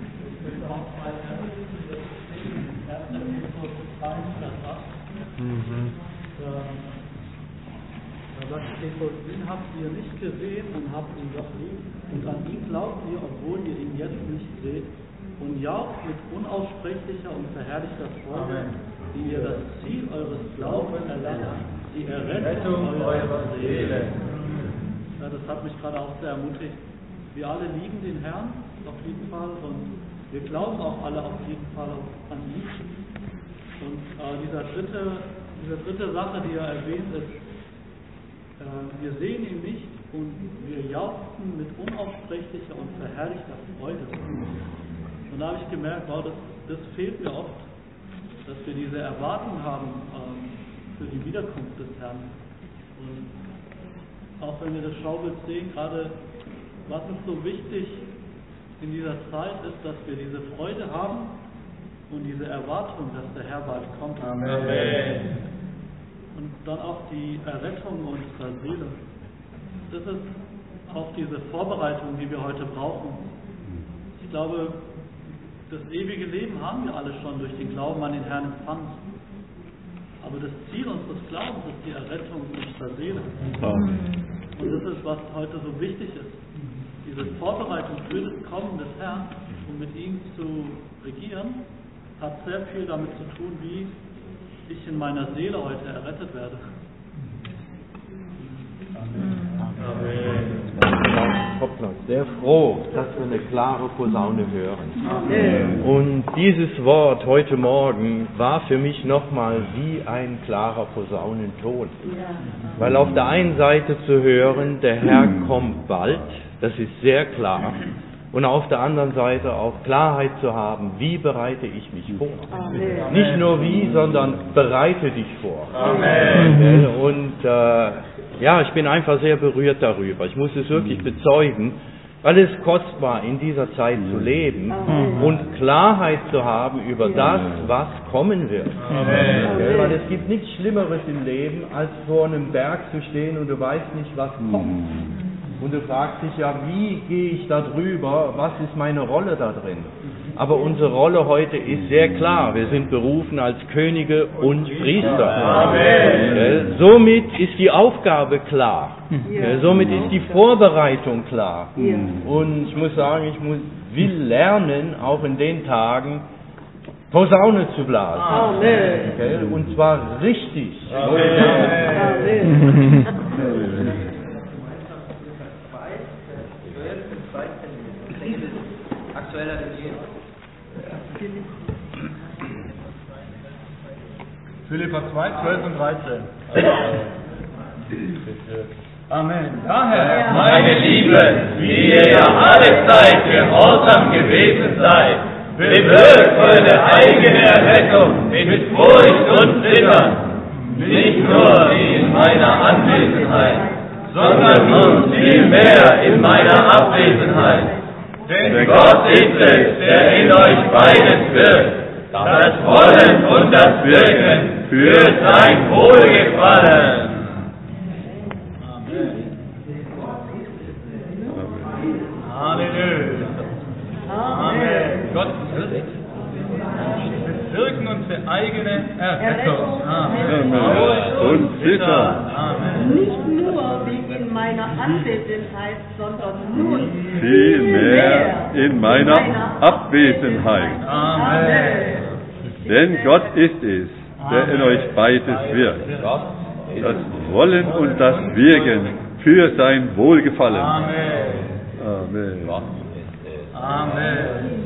Da sagt Petrus, ihn habt ihr nicht gesehen und habt ihn doch lieb. Und an ihn glaubt ihr, obwohl ihr ihn jetzt nicht seht. Und jaucht mit unaussprechlicher und verherrlichter Freude, die ihr das Ziel eures Glaubens erlangt, die Errettung eurer Seele. Ja, das hat mich gerade auch sehr ermutigt. Wir alle lieben den Herrn auf jeden Fall und wir glauben auch alle auf jeden Fall an ihn. Und diese dritte Sache, die er erwähnt, ist, wir sehen ihn nicht und wir jauchzen mit unaussprechlicher und verherrlichter Freude. Und da habe ich gemerkt, wow, das fehlt mir oft, dass wir diese Erwartung haben für die Wiederkunft des Herrn. Und auch wenn wir das Schaubild sehen, gerade was uns so wichtig in dieser Zeit ist, dass wir diese Freude haben und diese Erwartung, dass der Herr bald kommt. Amen. Und dann auch die Errettung unserer Seele. Das ist auch diese Vorbereitung, die wir heute brauchen. Ich glaube, das ewige Leben haben wir alle schon durch den Glauben an den Herrn empfangen. Aber das Ziel unseres Glaubens ist die Errettung unserer Seele. Und das ist, was heute so wichtig ist. Diese Vorbereitung für das Kommen des Herrn, um mit ihm zu regieren, hat sehr viel damit zu tun, wie ich in meiner Seele heute errettet werde. Sehr froh, dass wir eine klare Posaune hören. Und dieses Wort heute Morgen war für mich nochmal wie ein klarer Posaunenton. Weil auf der einen Seite zu hören, der Herr kommt bald, das ist sehr klar. Und auf der anderen Seite auch Klarheit zu haben, wie bereite ich mich vor? Amen. Nicht nur wie, sondern bereite dich vor. Amen. Und ich bin einfach sehr berührt darüber. Ich muss es wirklich bezeugen, weil es kostbar in dieser Zeit zu leben und Klarheit zu haben über das, was kommen wird. Amen. Weil es gibt nichts Schlimmeres im Leben, als vor einem Berg zu stehen und du weißt nicht, was kommt. Und du fragst dich ja, wie gehe ich da drüber? Was ist meine Rolle da drin? Aber unsere Rolle heute ist sehr klar. Wir sind berufen als Könige und Priester. Amen. Somit ist die Aufgabe klar. Somit ist die Vorbereitung klar. Und ich muss sagen, will lernen, auch in den Tagen, Posaune zu blasen. Amen. Und zwar richtig. Amen. Aktueller Religion. Philipper 2, 12 und 13. Amen. Daher, meine Lieben, wie ihr ja alle Zeit gehorsam gewesen seid, bewirkt eure eigene Errettung mit Furcht und Zittern, nicht nur in meiner Anwesenheit, sondern nun vielmehr in meiner Abwesenheit. Denn Gott ist es, der in euch beides wirkt, das Wollen und das Wirken für sein Wohlgefallen. Halleluja. Amen. Gott wirken unsere eigene Errettung. Amen. Und Zittern. Amen. Nicht nur wegen meiner Anwesenheit, sondern nun vielmehr in meiner Abwesenheit. Amen. Denn Gott ist es, der in euch beides wirkt, das Wollen und das Wirken für sein Wohlgefallen. Amen. Amen. Amen.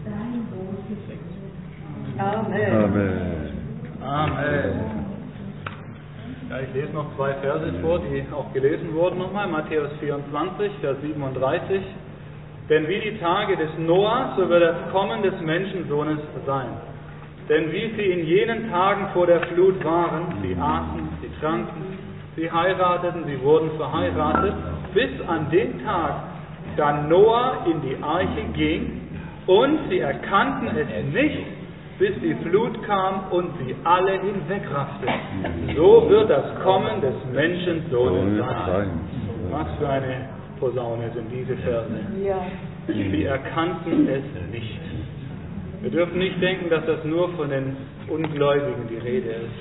Amen. Amen. Ja, ich lese noch 2 Verse vor, die auch gelesen wurden nochmal. Matthäus 24, Vers 37. Denn wie die Tage des Noah, so wird das Kommen des Menschensohnes sein. Denn wie sie in jenen Tagen vor der Flut waren, sie aßen, sie tranken, sie heirateten, sie wurden verheiratet, bis an den Tag, da Noah in die Arche ging, und sie erkannten es nicht, bis die Flut kam und sie alle hinwegraffte. So wird das Kommen des Menschensohnes sein. Was für eine Posaune sind diese Verse. Ja. Sie erkannten es nicht. Wir dürfen nicht denken, dass das nur von den Ungläubigen die Rede ist.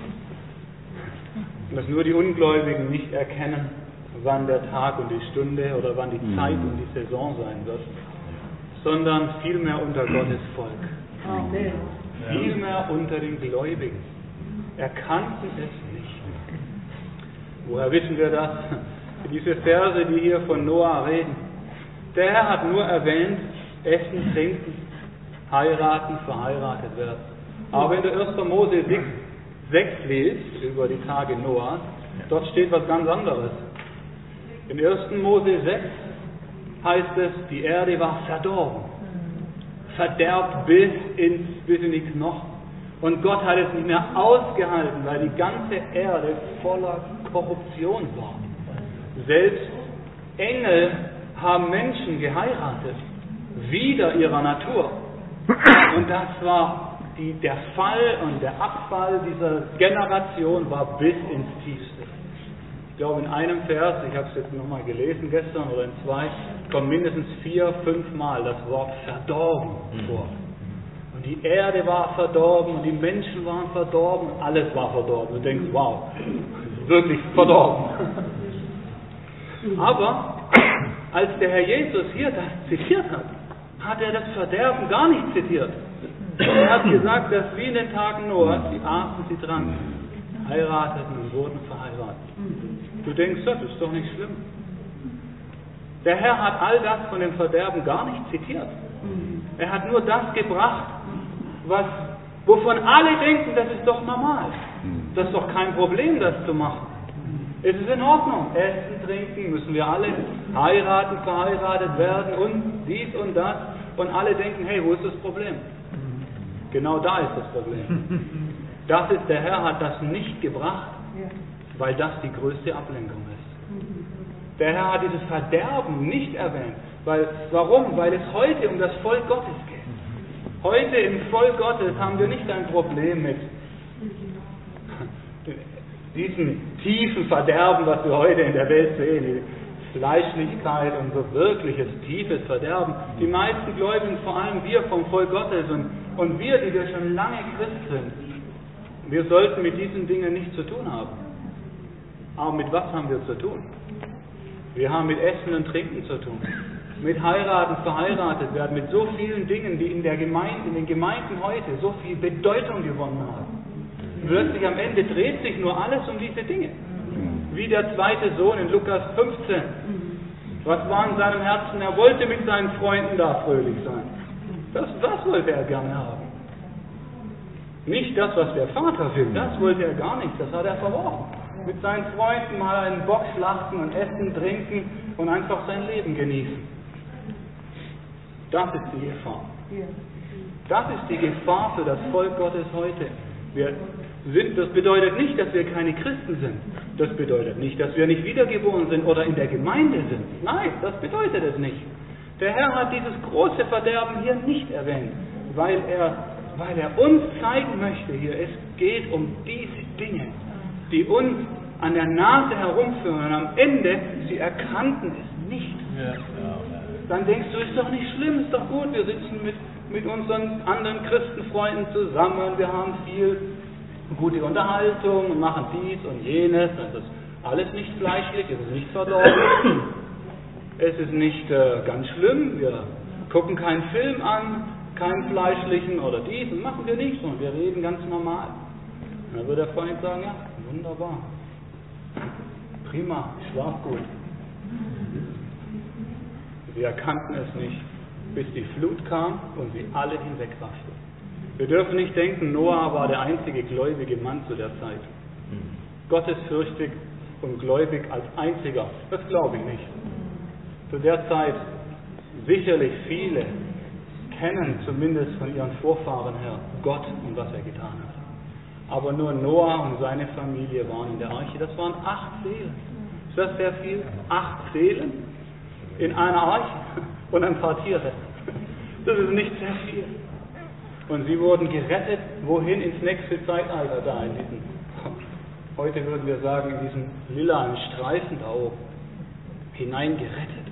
Und dass nur die Ungläubigen nicht erkennen, wann der Tag und die Stunde oder wann die Zeit und die Saison sein wird, sondern vielmehr unter Gottes Volk. Amen. Vielmehr unter den Gläubigen. Erkannten es nicht. Woher wissen wir das? Diese Verse, die hier von Noah reden. Der Herr hat nur erwähnt, essen, trinken, heiraten, verheiratet werden. Aber in der 1. Mose 6 liest über die Tage Noahs, dort steht was ganz anderes. In 1. Mose 6 heißt es, die Erde war verdorben. Verderbt bis in die Knochen. Und Gott hat es nicht mehr ausgehalten, weil die ganze Erde voller Korruption war. Selbst Engel haben Menschen geheiratet, wider ihrer Natur. Und das war der Fall und der Abfall dieser Generation war bis ins Tiefste. Ich glaube, in einem Vers, ich habe es jetzt nochmal gelesen gestern oder in 2, kommt mindestens 4, 5 Mal das Wort verdorben vor. Und die Erde war verdorben und die Menschen waren verdorben und alles war verdorben. Du denkst, wow, wirklich verdorben. Aber als der Herr Jesus hier das zitiert hat, hat er das Verderben gar nicht zitiert. Er hat gesagt, dass wie in den Tagen Noahs, sie aßen, sie tranken, heirateten und wurden verheiratet. Du denkst, das ist doch nicht schlimm. Der Herr hat all das von dem Verderben gar nicht zitiert. Er hat nur das gebracht, wovon alle denken, das ist doch normal. Das ist doch kein Problem, das zu machen. Es ist in Ordnung. Essen, trinken, müssen wir alle heiraten, verheiratet werden und dies und das. Und alle denken, hey, wo ist das Problem? Genau da ist das Problem. Der Herr hat das nicht gebracht, weil das die größte Ablenkung ist. Der Herr hat dieses Verderben nicht erwähnt. Warum? Weil es heute um das Volk Gottes geht. Heute im Volk Gottes haben wir nicht ein Problem mit diesem tiefen Verderben, was wir heute in der Welt sehen, die Fleischlichkeit und so wirkliches tiefes Verderben. Die meisten Gläubigen, vor allem wir vom Volk Gottes und wir, die wir schon lange Christ sind, wir sollten mit diesen Dingen nichts zu tun haben. Aber mit was haben wir zu tun? Wir haben mit Essen und Trinken zu tun. Mit Heiraten, verheiratet werden, mit so vielen Dingen, die in den Gemeinden heute so viel Bedeutung gewonnen haben. Plötzlich am Ende dreht sich nur alles um diese Dinge. Wie der zweite Sohn in Lukas 15. Was war in seinem Herzen? Er wollte mit seinen Freunden da fröhlich sein. Das wollte er gerne haben. Nicht das, was der Vater will, das wollte er gar nicht, das hat er verworfen. mit seinen Freunden mal einen Bock schlachten und essen, trinken und einfach sein Leben genießen. Das ist die Gefahr. Das ist die Gefahr für das Volk Gottes heute. Das bedeutet nicht, dass wir keine Christen sind. Das bedeutet nicht, dass wir nicht wiedergeboren sind oder in der Gemeinde sind. Nein, das bedeutet es nicht. Der Herr hat dieses große Verderben hier nicht erwähnt, weil er uns zeigen möchte hier, es geht um diese Dinge, die uns an der Nase herumführen und am Ende, sie erkannten es nicht. Dann denkst du, ist doch nicht schlimm, ist doch gut, wir sitzen mit unseren anderen Christenfreunden zusammen, wir haben viel gute Unterhaltung und machen dies und jenes, das ist alles nicht fleischlich, es ist nicht verdorben, es ist nicht ganz schlimm, wir gucken keinen Film an, keinen fleischlichen oder dies und machen wir nicht, sondern wir reden ganz normal. Und dann wird der Freund sagen, ja, wunderbar, prima, ich schlaf gut. Sie erkannten es nicht, bis die Flut kam und sie alle hinwegrafte. Wir dürfen nicht denken, Noah war der einzige gläubige Mann zu der Zeit. Gottesfürchtig und gläubig als einziger, das glaube ich nicht. Zu der Zeit sicherlich viele kennen zumindest von ihren Vorfahren her Gott und was er getan hat. Aber nur Noah und seine Familie waren in der Arche. Das waren 8 Seelen. Ist das sehr viel? 8 Seelen in einer Arche und ein paar Tiere. Das ist nicht sehr viel. Und sie wurden gerettet, wohin? Ins nächste Zeitalter da, in diesen, heute würden wir sagen, in diesen lilanen Streifen da oben, hineingerettet.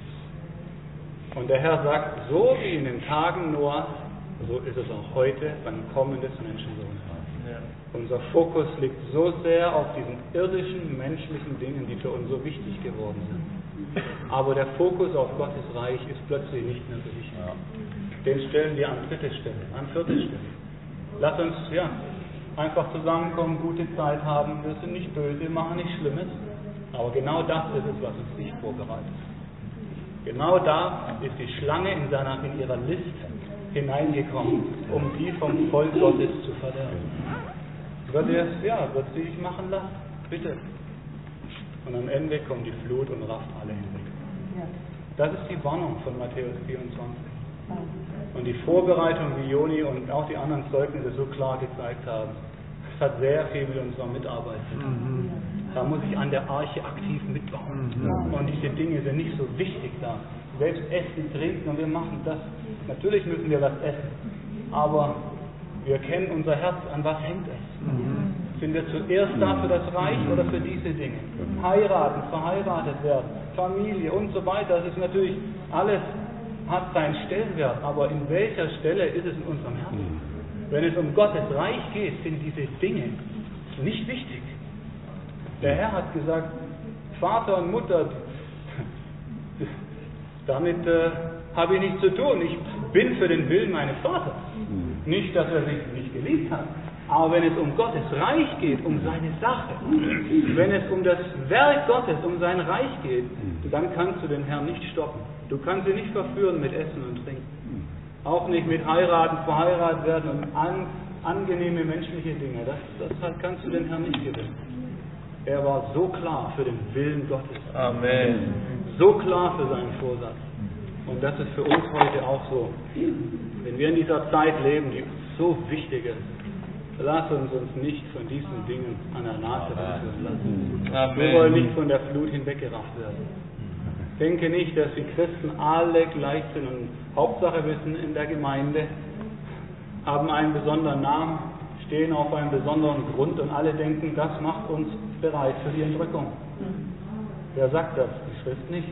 Und der Herr sagt, so wie in den Tagen Noahs, so ist es auch heute beim Kommen des Menschensohnes. Ja. Unser Fokus liegt so sehr auf diesen irdischen, menschlichen Dingen, die für uns so wichtig geworden sind. Aber der Fokus auf Gottes Reich ist plötzlich nicht mehr so wichtig. Ja. Den stellen wir an 3. Stelle, an 4. Stelle. Lass uns einfach zusammenkommen, gute Zeit haben. Wir sind nicht böse, wir machen nichts Schlimmes. Aber genau das ist es, was uns nicht vorbereitet. Genau da ist die Schlange in ihrer List hineingekommen, um die vom Volk Gottes zu verderben. Wird sie sich machen lassen? Bitte. Und am Ende kommt die Flut und rafft alle hinweg. Das ist die Warnung von Matthäus 24. Und die Vorbereitung, wie Joni und auch die anderen Zeugnisse so klar gezeigt haben, das hat sehr viel mit unserer Mitarbeit zu tun. Da muss ich an der Arche aktiv mitbauen. Und diese Dinge sind nicht so wichtig da. Selbst essen, trinken und wir machen das. Natürlich müssen wir was essen. Aber wir kennen unser Herz, an was hängt es? Sind wir zuerst da für das Reich oder für diese Dinge? Heiraten, verheiratet werden, Familie und so weiter. Das ist natürlich alles, hat seinen Stellenwert. Aber in welcher Stelle ist es in unserem Herzen? Wenn es um Gottes Reich geht, sind diese Dinge nicht wichtig. Der Herr hat gesagt, Vater und Mutter, damit habe ich nichts zu tun. Ich bin für den Willen meines Vaters. Nicht, dass er sich nicht geliebt hat. Aber wenn es um Gottes Reich geht, um seine Sache, wenn es um das Werk Gottes, um sein Reich geht, dann kannst du den Herrn nicht stoppen. Du kannst ihn nicht verführen mit Essen und Trinken. Auch nicht mit Heiraten, verheiratet werden und angenehme menschliche Dinge. Das kannst du den Herrn nicht gewinnen. Er war so klar für den Willen Gottes. Amen. So klar für seinen Vorsatz. Und das ist für uns heute auch so. Wenn wir in dieser Zeit leben, die so wichtig ist, lass uns nicht von diesen Dingen an der Nase ranführen lassen. Amen. Wir wollen nicht von der Flut hinweggerafft werden. Denke nicht, dass die Christen alle gleich sind und Hauptsache wir sind in der Gemeinde, haben einen besonderen Namen, stehen auf einem besonderen Grund und alle denken, das macht uns bereit für die Entrückung. Wer sagt das? Die Schrift nicht.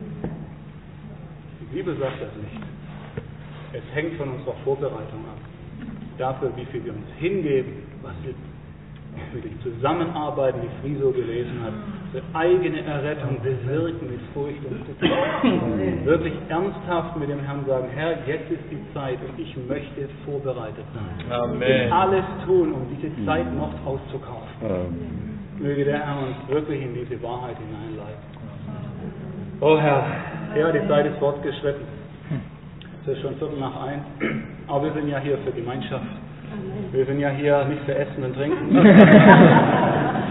Die Bibel sagt das nicht. Es hängt von unserer Vorbereitung ab. Dafür, wie viel wir uns hingeben, was wir mit dem Zusammenarbeiten, wie Friso gelesen hat, für eigene Errettung bewirken mit Furcht und Zittern. Wirklich ernsthaft mit dem Herrn sagen, Herr, jetzt ist die Zeit und ich möchte vorbereitet sein. Amen. Ich will alles tun, um diese Zeit noch auszukaufen. Amen. Möge der Herr uns wirklich in diese Wahrheit hineinleiten. Oh Herr, ja, die Zeit ist fortgeschritten. Es ist schon 1:15. Aber wir sind ja hier für Gemeinschaft. Wir sind ja hier nicht für Essen und Trinken.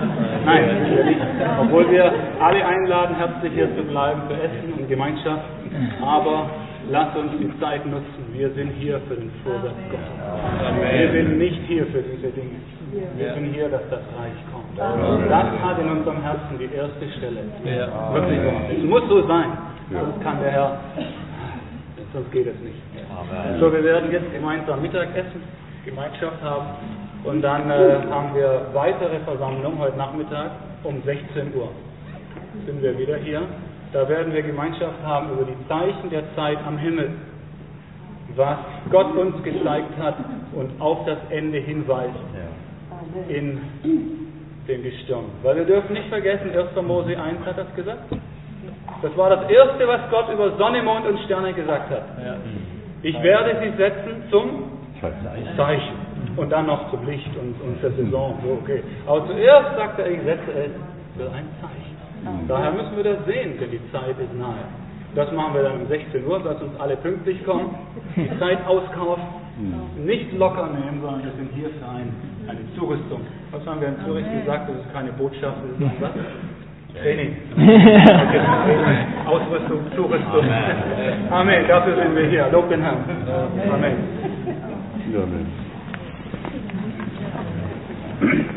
Nein, das sind wir nicht. Obwohl wir alle einladen, herzlich hier zu bleiben für Essen und Gemeinschaft. Aber lasst uns die Zeit nutzen. Wir sind hier für den Vorsatz Gottes. Wir sind nicht hier für diese Dinge. Wir sind hier, dass das Reich kommt. Das hat in unserem Herzen die erste Stelle. Wirklich wahr. Es muss so sein. Sonst kann der Herr, sonst geht es nicht. So, wir werden jetzt gemeinsam Mittagessen, Gemeinschaft haben. Und dann haben wir weitere Versammlung heute Nachmittag um 16 Uhr. Sind wir wieder hier. Da werden wir Gemeinschaft haben über die Zeichen der Zeit am Himmel, was Gott uns gezeigt hat und auf das Ende hinweist in dem Gestirn. Weil wir dürfen nicht vergessen, 1. Mose 1 hat das gesagt. Das war das Erste, was Gott über Sonne, Mond und Sterne gesagt hat. Ich werde sie setzen zum Zeichen. Und dann noch zum Licht und zur Saison. So, okay. Aber zuerst sagt er, ich setze es für ein Zeichen. Daher müssen wir das sehen, denn die Zeit ist nahe. Das machen wir dann um 16 Uhr, dass uns alle pünktlich kommen, die Zeit auskaufen, nicht locker nehmen, sondern wir sind hier für eine Zurüstung. Was haben wir in Zürich gesagt? Das ist keine Botschaft, das ist ein was? Training. Ausrüstung, Zurüstung. Amen. Dafür sind wir hier. Lob den Herrn. Amen. Amen.